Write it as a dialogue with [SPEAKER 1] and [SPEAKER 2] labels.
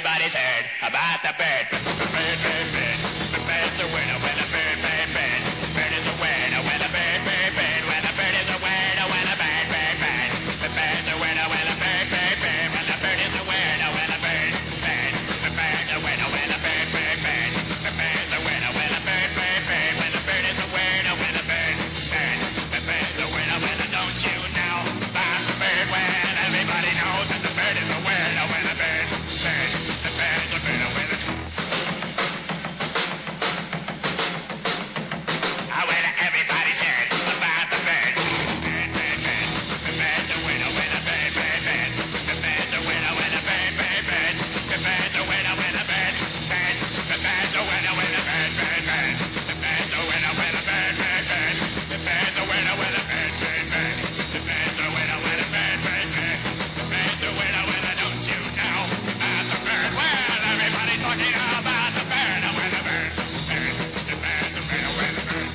[SPEAKER 1] everybody's heard about the bird. Bird, bird, bird. The bird's a winner when a bird, bird, bird. Bird is a winner when a bird, bird, bird. When a bird is a winner when a bird, bird, bird. The bird's a winner when a bird, bird, bird. When the bird is a winner when a bird, bird. The bird's a winner when a bird, bird, bird. The bird's a winner when a bird, bird, bird. When the bird is a winner when a bird, bird. The bird's a winner when a don't you know about the bird? When everybody knows that the bird is a winner when a bird, bird. The bird's a winner when a everybody's heard about the bird. Bird, bird, bird. The bird's a winner when a bird, bird, bird. The bird's a winner when a bird, bird, bird. The bird's a winner when a bird, bird. The bird's a winner when a bird, bird, bird. The bird's a winner when a bird, bird, bird. The bird's a winner when a bird, bird, bird. The bird's a winner when a bird, bird, bird. The bird's a winner when a don't you know about the bird? Well, everybody's talking about the bird, when the bird, bird. The bird's a winner when the bird.